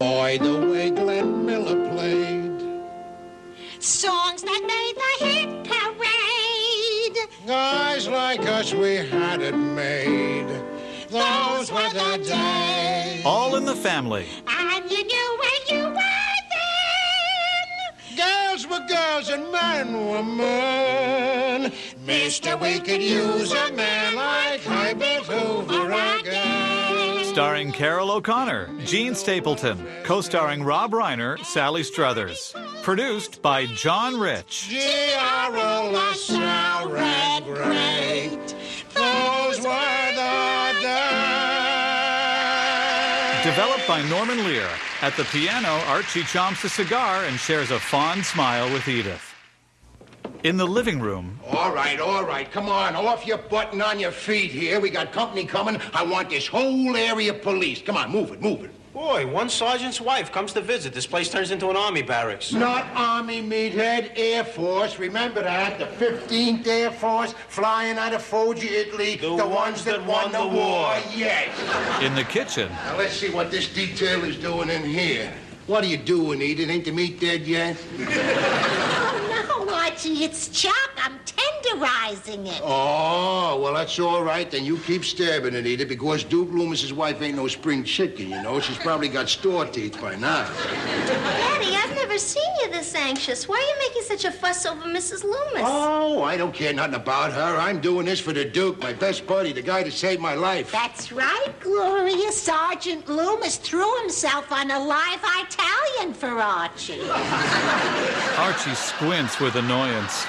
Boy, the way Glenn Miller played. Songs that made the hit parade. Guys like us, we had it made. Those were the days. All in the Family. And you knew where you were then. Girls were girls and men were men. Mister, we could use a man like Herbert Hoover again. Starring Carol O'Connor, Gene Stapleton. Co-starring Rob Reiner, Sally Struthers. Produced by John Rich. G.R.O. LaSalle read great. Those were the days. Developed by Norman Lear. At the piano, Archie chomps a cigar and shares a fond smile with Edith. In the living room... All right. Come on, off your butt and on your feet here. We got company coming. I want this whole area policed. Come on, move it. Boy, one sergeant's wife comes to visit. This place turns into an army barracks. Not Army, meathead. Air Force. Remember that? The 15th Air Force flying out of Foggia, Italy. The ones that won the war. Yes. In the kitchen... Now, let's see what this detail is doing in here. What are you doing, Edith? Ain't the meat dead yet? Oh, no, Archie, it's Chuck. I'm tenderizing it. Oh, well, that's all right. Then you keep stabbing it, Edith, because Duke Loomis's wife ain't no spring chicken, you know. She's probably got store teeth by now. Daddy, I've never seen you this anxious. Why are you making such a fuss over Mrs. Loomis? Oh, I don't care nothing about her. I'm doing this for the Duke, my best buddy, the guy that saved my life. That's right, Gloria. Sergeant Loomis threw himself on a live Italian for Archie. Archie squints with annoyance.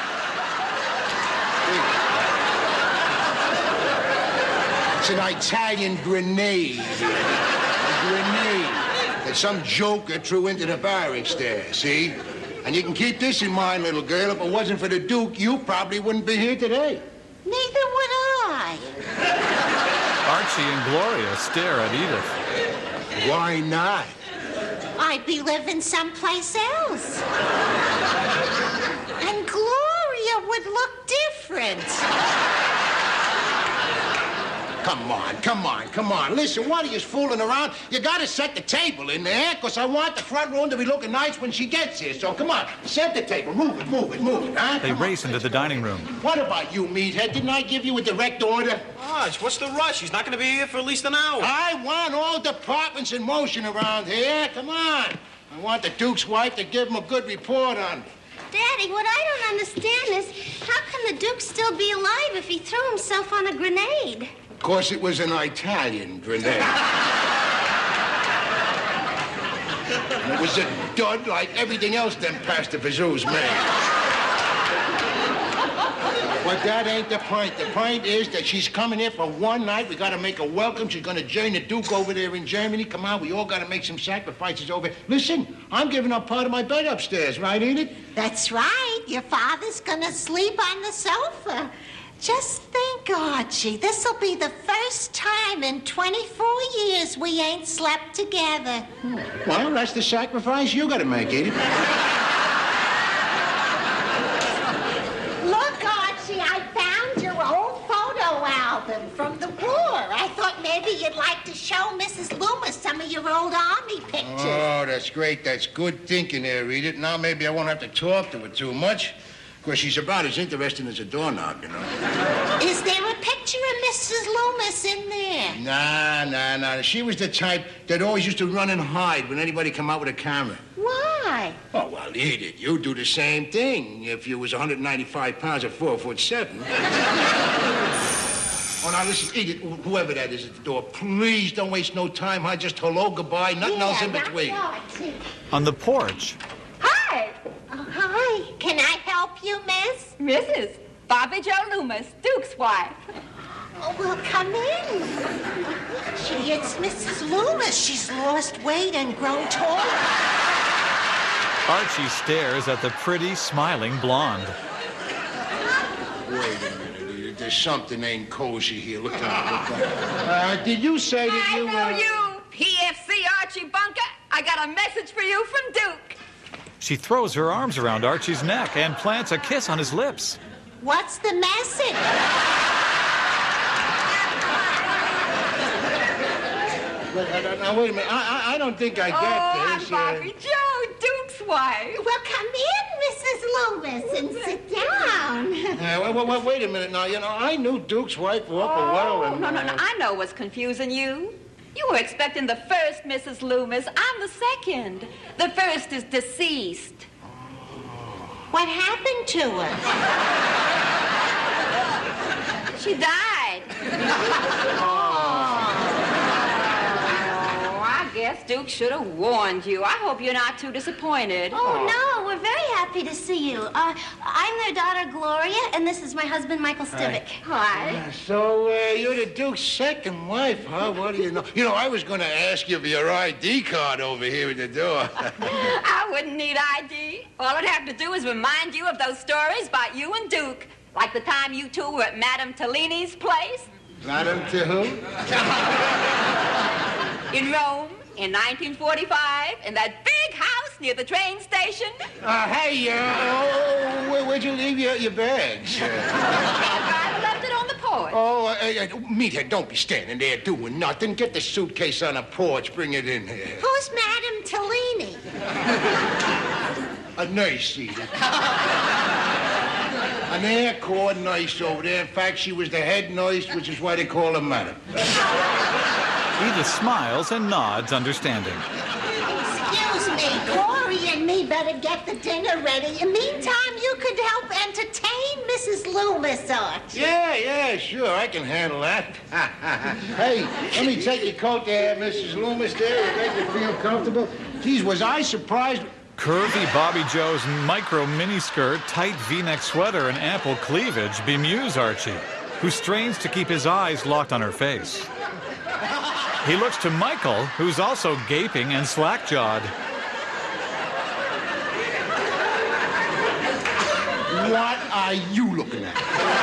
It's an Italian grenade. A grenade that some joker threw into the barracks there, see? And you can keep this in mind, little girl. If it wasn't for the Duke, you probably wouldn't be here today. Neither would I. Archie and Gloria stare at Edith. Why not? I'd be living someplace else. And Gloria would look different. Come on. Listen, what are you fooling around? You gotta set the table in there, because I want the front room to be looking nice when she gets here. So come on, set the table. Move it, huh? They race into the dining room. What about you, meathead? Didn't I give you a direct order? Arch, what's the rush? She's not going to be here for at least an hour. I want all departments in motion around here. Come on. I want the Duke's wife to give him a good report on me. Daddy, what I don't understand is how can the Duke still be alive if he threw himself on a grenade? Of course, it was an Italian grenade. And it was a dud like everything else them Pastor Pizzoos made. But that ain't the point. The point is that she's coming here for one night. We got to make her welcome. She's going to join the Duke over there in Germany. Come on, we all got to make some sacrifices over here. Listen, I'm giving up part of my bed upstairs, right, Edith? That's right. Your father's gonna sleep on the sofa. Just think, Archie, this'll be the first time in 24 years we ain't slept together. Well, that's the sacrifice you got to make, Edith. Look, Archie, I found your old photo album from the war. I thought maybe you'd like to show Mrs. Loomis some of your old army pictures. Oh, that's great. That's good thinking there, Edith. Now maybe I won't have to talk to her too much. Of course, she's about as interesting as a doorknob, you know. Is there a picture of Mrs. Loomis in there? Nah. She was the type that always used to run and hide when anybody come out with a camera. Why? Oh, well, Edith, you do the same thing if you was 195 pounds or 4'7". Oh, now listen, Edith, whoever that is at the door, please don't waste no time, huh? Just hello, goodbye, nothing else in between. On the porch, Hi, Hi. Can I help you, miss? Mrs. Bobby Joe Loomis, Duke's wife. Oh, well, come in. Gee, it's Mrs. Loomis. She's lost weight and grown taller. Archie stares at the pretty, smiling blonde. Wait a minute, there's something ain't cozy here. Look at did you say that I you... know you, PFC Archie Bunker. I got a message for you from Duke. She throws her arms around Archie's neck and plants a kiss on his lips. What's the message? Now, wait a minute. I don't think I get this. I'm Bobby Joe, Duke's wife. Well, come in, Mrs. Loomis, and sit down. Wait a minute now. You know, I knew Duke's wife awful well. And, No. I know what's confusing you. You were expecting the first Mrs. Loomis. I'm the second. The first is deceased. What happened to her? She died. I guess Duke should have warned you. I hope you're not too disappointed. Oh, no, we're very happy to see you. I'm their daughter, Gloria, and this is my husband, Michael Stivic. Hi. So, you're the Duke's second wife, huh? What do you know? You know, I was going to ask you for your ID card over here at the door. I wouldn't need ID. All I'd have to do is remind you of those stories about you and Duke. Like the time you two were at Madame Tellini's place. Madame to who? In Rome, in 1945, in that big house near the train station. Hey, where'd you leave your bags? I left it on the porch. Meathead, don't be standing there doing nothing. Get the suitcase on the porch. Bring it in here. Who's Madame Tellini? A nurse, Edith. An Air Corps nurse over there. In fact, she was the head nurse, which is why they call her Madam. Edith smiles and nods, understanding. Excuse me, Corey and me better get the dinner ready. In the meantime, you could help entertain Mrs. Loomis, Archie. Yeah, sure. I can handle that. Hey, let me take your coat there, Mrs. Loomis, there. Make you feel comfortable. Geez, was I surprised? Curvy Bobby Joe's micro miniskirt, tight V-neck sweater, and ample cleavage bemuse Archie, who strains to keep his eyes locked on her face. He looks to Michael, who's also gaping and slack-jawed. What are you looking at?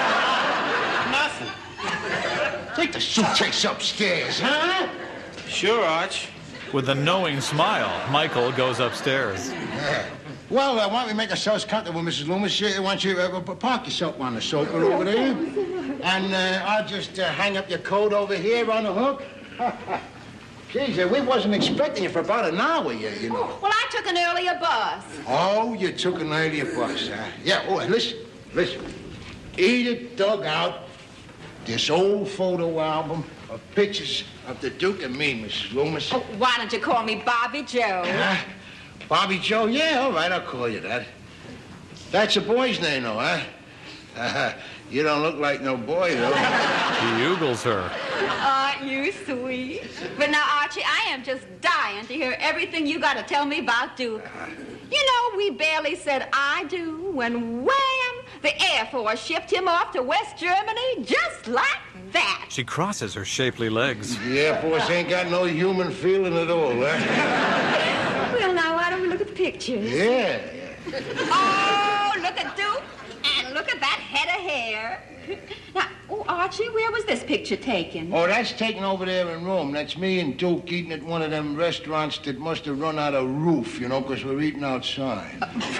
Nothing. Take the suitcase upstairs, huh? Sure, Arch. With a knowing smile, Michael goes upstairs. Well, why don't we make ourselves comfortable, Mrs. Loomis? Why don't you park yourself on the sofa over there? And I'll just hang up your coat over here on the hook. Geez, we wasn't expecting you for about an hour yet, you know. Well, I took an earlier bus. Oh, you took an earlier bus, huh? Yeah, and listen. Edith dug out this old photo album of pictures of the Duke and me, Mrs. Loomis. Oh, why don't you call me Bobby Joe? Bobby Joe? Yeah, all right, I'll call you that. That's a boy's name, though, huh? You don't look like no boy, though. He ogles her. Aren't you sweet? But now, Archie, I am just dying to hear everything you got to tell me about Duke. You know, we barely said I do when, wham, the Air Force shipped him off to West Germany just like that. She crosses her shapely legs. The Air Force ain't got no human feeling at all, huh? Well, now, why don't we look at the pictures? Yeah. Oh, look at Duke, and look at that head of hair. Now, Archie, where was this picture taken? Oh, that's taken over there in Rome. That's me and Duke eating at one of them restaurants that must have run out of roof, you know, because we're eating outside.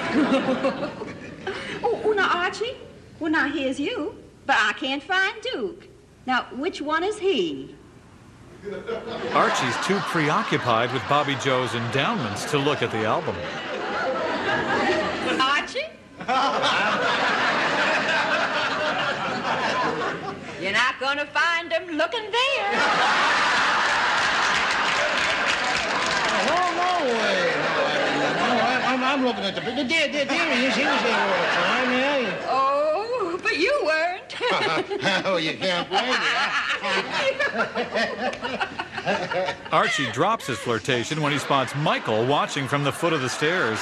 Now, Archie, well, now, here's you, but I can't find Duke. Now, which one is he? Archie's too preoccupied with Bobby Joe's endowments to look at the album. Archie? You're not going to find him looking there. No way. No, I'm looking at the picture. There he is. He was there all the time, yeah. Oh, but you weren't. Oh, you can't blame me. Archie drops his flirtation when he spots Michael watching from the foot of the stairs.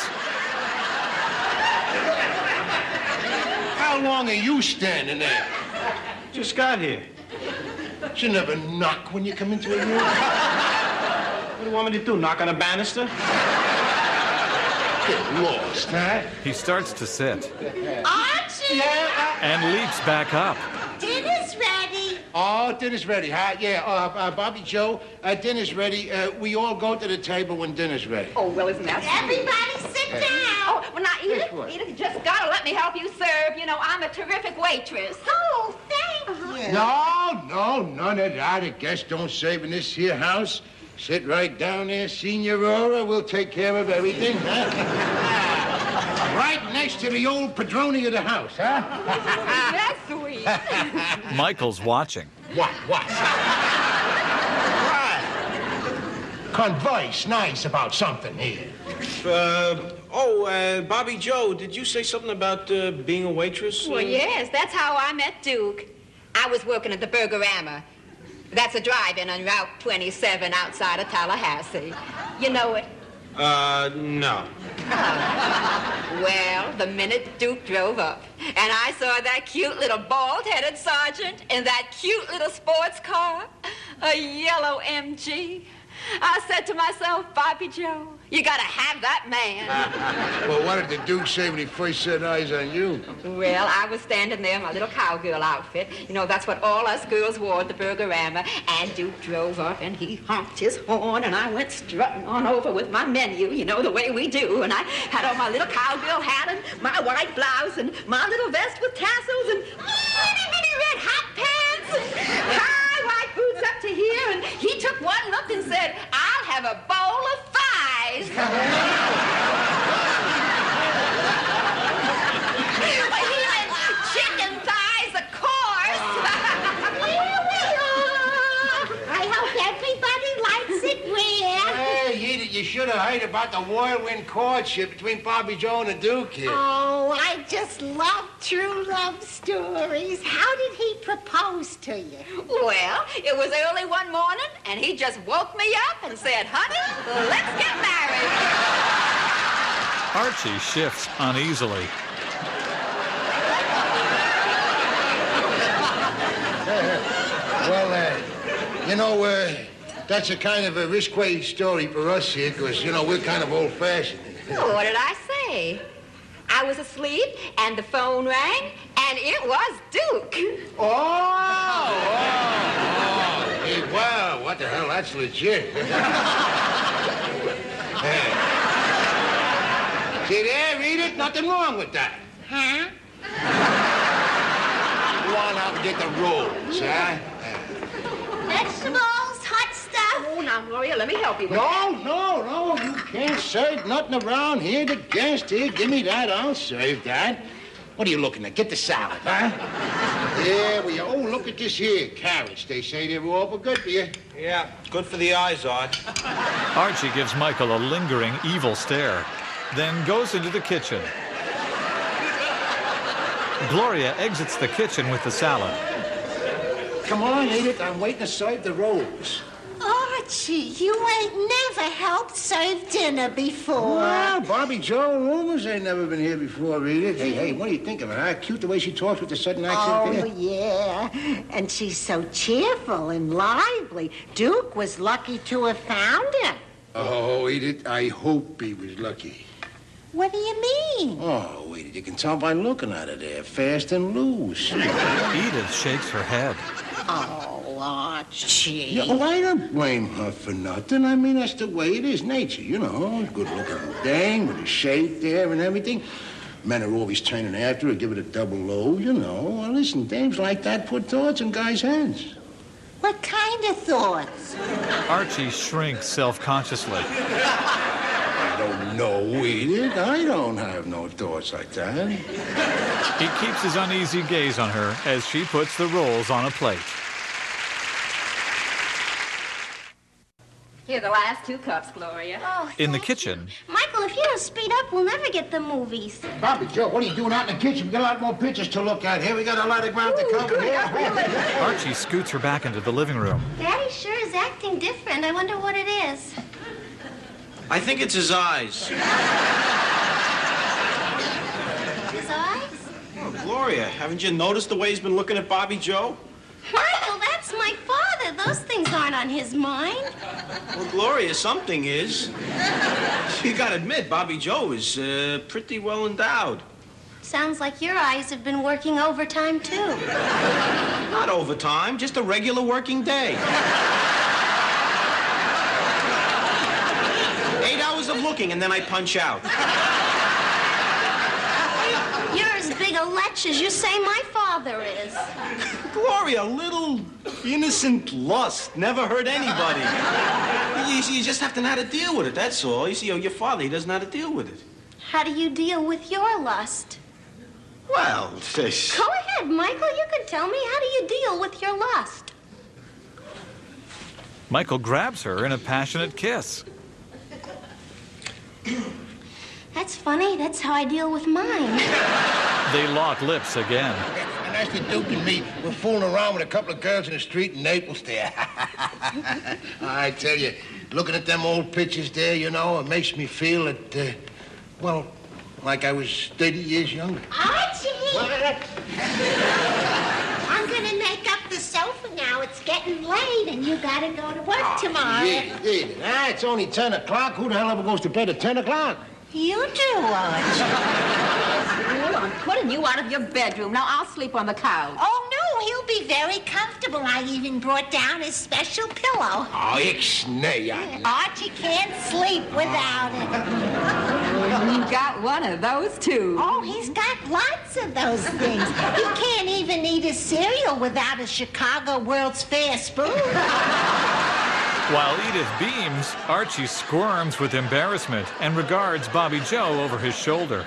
How long are you standing there? Just got here. You never knock when you come into a room. What do you want me to do, knock on a banister? Get lost, huh? He starts to sit Archie! and leaps back up. Dinner's ready. Oh, dinner's ready, huh? Yeah, Bobby Joe, dinner's ready. We all go to the table when dinner's ready. Oh, well, isn't that sweet? Everybody sit down. Oh, well, now, Edith, you just got to let me help you serve. You know, I'm a terrific waitress. Oh, thank you. No, none of that. A guest don't serve in this here house. Sit right down there, Signora. We'll take care of everything, huh? Right next to the old padrone of the house, huh? That's sweet. Michael's watching. What? Converse nice about something here. Bobby Joe, did you say something about being a waitress? Well, yes, that's how I met Duke. I was working at the Burgerama. That's a drive-in on Route 27 outside of Tallahassee. You know it? No. Well, the minute Duke drove up, and I saw that cute little bald-headed sergeant in that cute little sports car, a yellow MG, I said to myself, Bobby Joe, you gotta have that man. Well, what did the Duke say when he first set eyes on you? Well, I was standing there in my little cowgirl outfit. You know, that's what all us girls wore at the Burgerama. And Duke drove up, and he honked his horn, and I went strutting on over with my menu, you know, the way we do. And I had on my little cowgirl hat and my white blouse and my little vest with tassels and itty-bitty red hot pants and high white boots up to here. And he took one look and said, I'll have a bowl of thighs. Well, he meant chicken thighs, of course. I hope everybody likes it well. Hey, Edith, you should have heard about the whirlwind courtship between Bobby Joe and the Duke here. Oh, I just love true love stories. How did he propose to you? Well, it was early one morning, and he just woke me up and said, honey, let's get married. Archie shifts uneasily. Well, you know, that's a kind of a risque story for us here, because, you know, we're kind of old-fashioned. Oh, what did I say? I was asleep, and the phone rang, and it was Duke. Oh! Hey, wow, what the hell, that's legit. See there, read it? Nothing wrong with that. Huh? Go on out and get the rolls, huh? Vegetables, hot stuff. Oh, now, Gloria, let me help you with No, you can't serve nothing around here. The guest here, give me that, I'll serve that. What are you looking at? Get the salad, huh? Yeah, well, oh, look at this here. Carrots, they say they're awful good for you. Yeah, good for the eyes, Art. Archie gives Michael a lingering, evil stare, then goes into the kitchen. Gloria exits the kitchen with the salad. Come on, Edith, I'm waiting to serve the rolls. Archie, you ain't never helped serve dinner before. Well, Bobby Joe rumors ain't never been here before, Edith. Hey, what do you think of her, huh? Cute the way she talks with the sudden accent Oh, there. yeah. And she's so cheerful and lively. Duke was lucky to have found him. Oh, Edith, I hope he was lucky. What do you mean? Oh, Edith, you can tell by looking at her there, fast and loose. Edith shakes her head. Oh, Archie. Yeah, well, I don't blame her for nothing. I mean, that's the way it is, nature, you know. Good-looking dame with a shape there and everything. Men are always turning after her, give it a double load, you know. Well, listen, dames like that put thoughts in guys' heads. What kind of thoughts? Archie shrinks self-consciously. I don't know, Edith. I don't have no thoughts like that. He keeps his uneasy gaze on her as she puts the rolls on a plate. Here are the last 2 cups, Gloria. Oh, In the thank kitchen, you. Michael, if you don't speed up, we'll never get the movies. Bobby Joe, what are you doing out in the kitchen? We got a lot more pictures to look at here. We got a lot of ground to cover here. Archie scoots her back into the living room. Daddy sure is acting different. I wonder what it is. I think it's his eyes. His eyes? Oh, Gloria, haven't you noticed the way he's been looking at Bobby Joe? Michael, that's my father. Those things aren't on his mind. Well, Gloria, something is. You gotta admit, Bobby Joe is pretty well endowed. Sounds like your eyes have been working overtime, too. Not overtime, just a regular working day. 8 hours of looking, and then I punch out. Yours as big a lech as you say my father is. Gloria, little innocent lust never hurt anybody. You just have to know how to deal with it, that's all. You see, your father, he doesn't know how to deal with it. How do you deal with your lust? Well, Go ahead, Michael. You can tell me. How do you deal with your lust? Michael grabs her in a passionate kiss. That's funny. That's how I deal with mine. They lock lips again. And that's the Duke and me. We're fooling around with a couple of girls in the street in Naples there. I tell you, looking at them old pictures there, you know, it makes me feel that, well, like I was 30 years younger. Archie! I'm gonna make up the sofa now. It's getting late, and you gotta go to work tomorrow. It's only 10 o'clock. Who the hell ever goes to bed at 10 o'clock? You do, Archie. Well, I'm putting you out of your bedroom. Now I'll sleep on the couch. Oh, no, he'll be very comfortable. I even brought down his special pillow. Oh, ixnay. Archie can't sleep without it. You got one of those, too. Oh, he's got lots of those things. He can't even eat his cereal without a Chicago World's Fair spoon. While Edith beams, Archie squirms with embarrassment and regards Bobby Joe over his shoulder.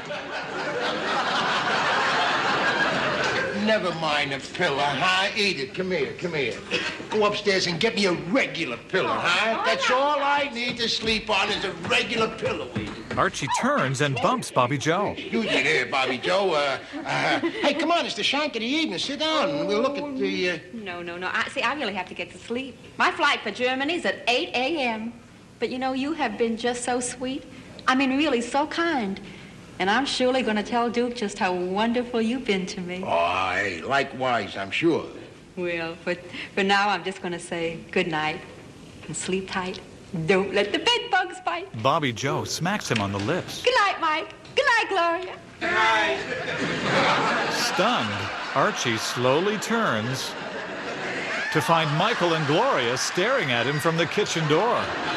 Never mind a pillow, huh? Edith, come here. Go upstairs and get me a regular pillow, huh? That's all I need to sleep on is a regular pillow, Edith. Archie turns and bumps Bobby Joe. You get here, Bobby Joe. Hey, come on, it's the shank of the evening. Sit down and we'll look at the... No. I really have to get to sleep. My flight for Germany's at 8 a.m. But, you know, you have been just so sweet. I mean, really so kind. And I'm surely going to tell Duke just how wonderful you've been to me. Oh, hey, likewise, I'm sure. Well, for now, I'm just going to say good night and sleep tight. Don't let the bed bugs bite. Bobby Joe smacks him on the lips. Good night, Mike. Good night, Gloria. Good night. Stunned, Archie slowly turns to find Michael and Gloria staring at him from the kitchen door.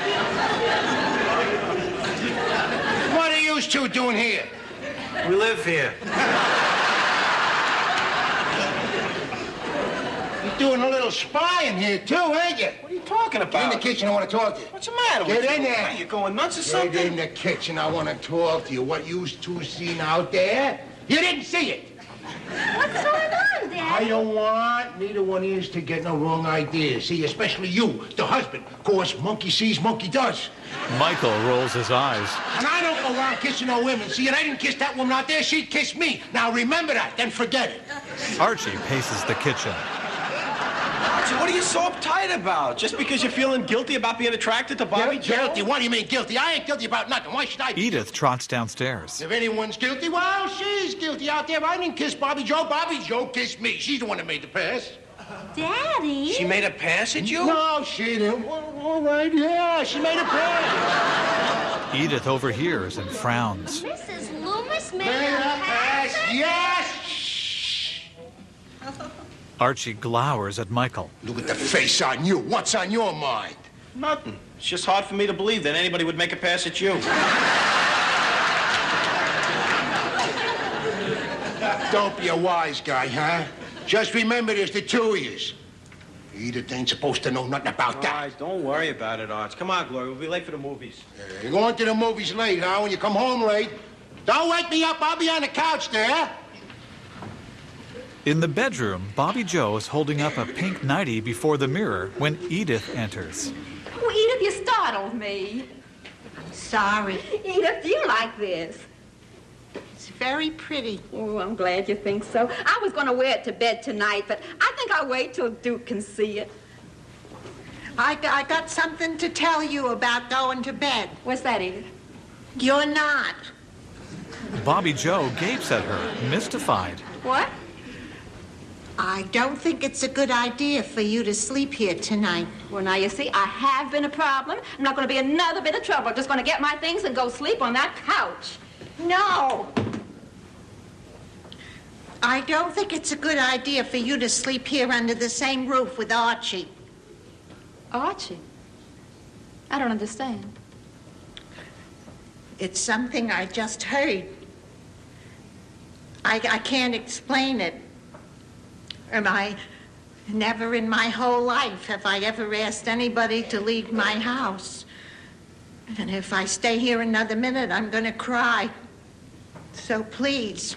What are you two doing here? We live here. You're doing a little spying here, too, ain't you? What are you talking about? Get in the kitchen, I want to talk to you. What's the matter with you? Get in there. Are you going nuts or something? Get in the kitchen, I want to talk to you. What you two seen out there? You didn't see it. What's going on, Dad? I don't want neither one of you to get no wrong ideas. See, especially you, the husband. Of course, monkey sees, monkey does. Michael rolls his eyes. And I don't go around kissing no women. See, and I didn't kiss that woman out there. She kissed me. Now remember that, then forget it. Archie paces the kitchen. Archie, what are you so uptight about? Just because you're feeling guilty about being attracted to Bobby Joe? Guilty? What do you mean guilty? I ain't guilty about nothing. Why should I be? Edith trots downstairs. If anyone's guilty, well, she's guilty out there. I didn't kiss Bobby Joe. Bobby Joe kissed me. She's the one that made the pass. Daddy? She made a pass at you? No, she didn't. Well, all right, yeah, she made a pass. Edith overhears and frowns. Mrs. Loomis made Made a a pass, pass? yes. Shh. Archie glowers at Michael. Look at the face on you. What's on your mind? Nothing. It's just hard for me to believe that anybody would make a pass at you. Don't be a wise guy, huh? Just remember there's the two of yous. Edith ain't supposed to know nothing about All that. right, don't worry about it, Arch. Come on, Gloria. We'll be late for the movies. You're going to the movies late, huh? When you come home late. Don't wake me up. I'll be on the couch there. In the bedroom, Bobby Joe is holding up a pink nightie before the mirror when Edith enters. Oh, Edith, you startled me. Sorry. Edith, do you like this? It's very pretty. Oh, I'm glad you think so. I was going to wear it to bed tonight, but I think I'll wait till Duke can see it. I got something to tell you about going to bed. What's that, Edith? You're not. Bobby Joe gapes at her, mystified. What? I don't think it's a good idea for you to sleep here tonight. Well, now, you see, I have been a problem. I'm not going to be another bit of trouble. I'm just going to get my things and go sleep on that couch. No! I don't think it's a good idea for you to sleep here under the same roof with Archie. Archie? I don't understand. It's something I just heard. I can't explain it. Never in my whole life have I ever asked anybody to leave my house. And if I stay here another minute, I'm going to cry. So please.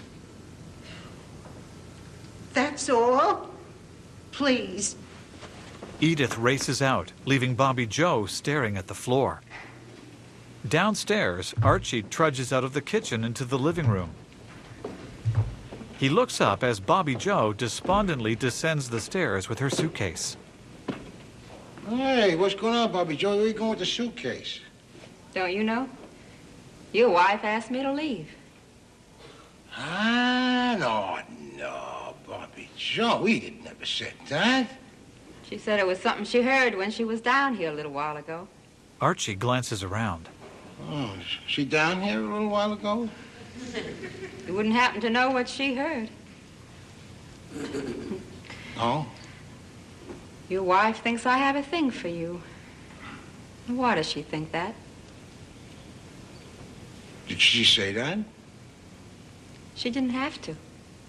That's all. Please. Edith races out, leaving Bobby Joe staring at the floor. Downstairs, Archie trudges out of the kitchen into the living room. He looks up as Bobby Joe despondently descends the stairs with her suitcase. Hey, what's going on, Bobby Joe? Where are you going with the suitcase? Don't you know? Your wife asked me to leave. No, Bobby Joe. Edith never said that. She said it was something she heard when she was down here a little while ago. Archie glances around. Oh, she down here a little while ago? You wouldn't happen to know what she heard. Oh? Your wife thinks I have a thing for you. Why does she think that? Did she say that? She didn't have to.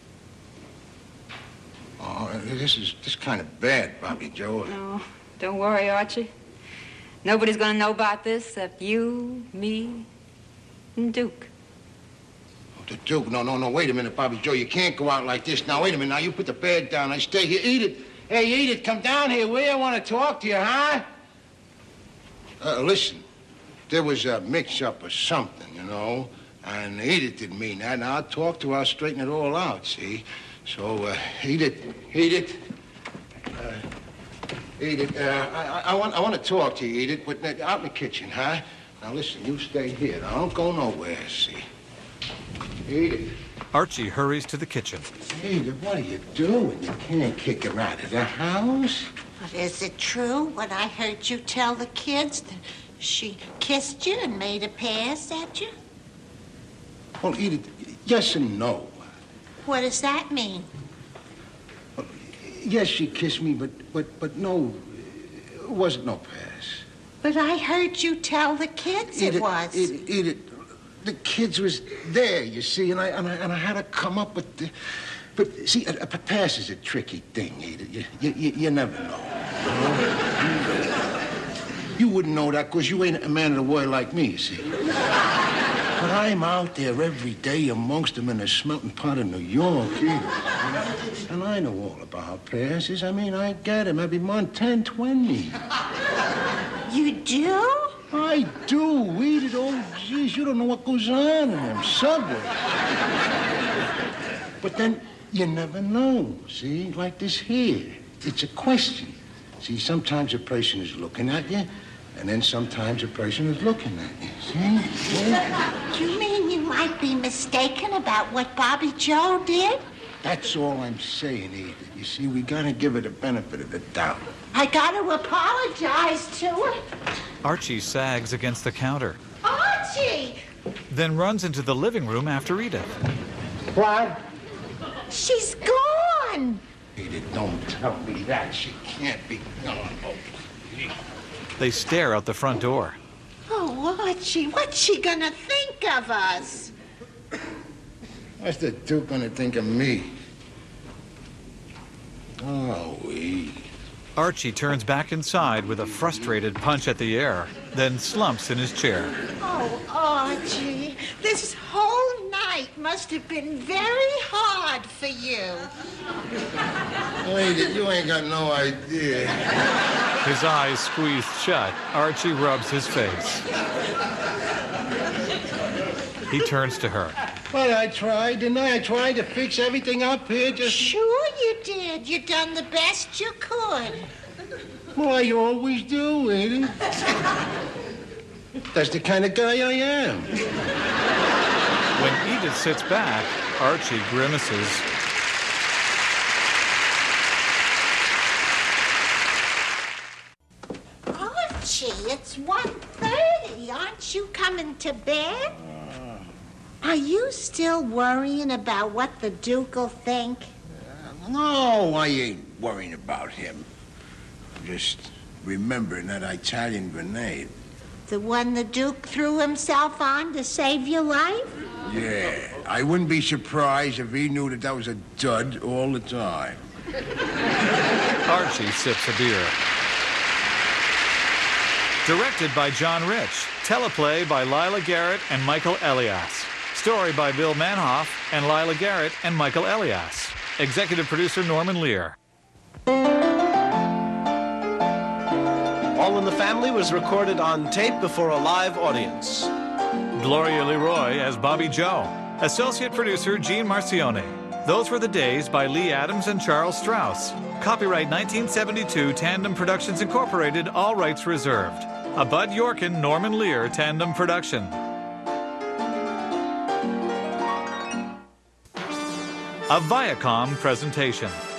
Oh, this is kind of bad, Bobby Joe. No, don't worry, Archie. Nobody's going to know about this except you, me, and Duke. Oh, the Duke? No, wait a minute, Bobby Joe. You can't go out like this. Now, wait a minute. Now, you put the bed down. I stay here. Edith. Hey, Edith, come down here, will you? I want to talk to you, huh? Listen, there was a mix-up or something, you know, and Edith didn't mean that. Now, I'll talk to her. I'll straighten it all out, see? So, Edith, I want to talk to you, Edith, but out in the kitchen, huh? Now, listen, you stay here. Now, don't go nowhere, see? Edith. Archie hurries to the kitchen. Edith, what are you doing? You can't kick her out of the house. But is it true what I heard you tell the kids, that she kissed you and made a pass at you? Well, Edith, yes and no. What does that mean? Well, yes, she kissed me, but no, it wasn't no pass. But I heard you tell the kids it was. Edith, the kids was there, you see, and I had to come up with the... But, see, a pass is a tricky thing, Edith. You never know. You wouldn't know that because you ain't a man of the world like me, you see. But I'm out there every day amongst them in the smelting pot of New York, Edith. And I know all about passes. I mean, I get them every month, 10, 20. You do? I do, Edith. Oh, geez, you don't know what goes on in them subways. But then you never know, see? Like this here. It's a question. See, sometimes a person is looking at you, and then sometimes a person is looking at you, see? Yeah. You mean you might be mistaken about what Bobby Joe did? That's all I'm saying, Edith. You see, we gotta give her the benefit of the doubt. I gotta apologize to her. Archie sags against the counter, Archie! then runs into the living room after Edith. What? She's gone! Edith, don't tell me that. She can't be gone. Oh, please. They stare out the front door. Oh, Archie, what's she gonna think of us? What's the Duke gonna think of me? Oh, Edith. Archie turns back inside with a frustrated punch at the air, then slumps in his chair. Oh, Archie, this whole night must have been very hard for you. Edith, you ain't got no idea. His eyes squeezed shut, Archie rubs his face. He turns to her. Well, I tried, didn't I? I tried to fix everything up here, just... Sure you did. You done the best you could. Well, I always do, Edith. That's the kind of guy I am. When Edith sits back, Archie grimaces. Archie, it's 1:30. Aren't you coming to bed? Are you still worrying about what the Duke'll think? No, I ain't worrying about him. Just remembering that Italian grenade. The one the Duke threw himself on to save your life? Yeah, I wouldn't be surprised if he knew that was a dud all the time. Archie sips a beer. Directed by John Rich. Teleplay by Lila Garrett and Michael Elias. Story by Bill Manhoff and Lila Garrett and Michael Elias. Executive producer Norman Lear. All in the Family was recorded on tape before a live audience. Gloria Leroy as Bobby Joe. Associate producer Gene Marcione. Those Were the Days by Lee Adams and Charles Strauss. Copyright 1972 Tandem Productions Incorporated, all rights reserved. A Bud Yorkin, Norman Lear Tandem production. A Viacom presentation.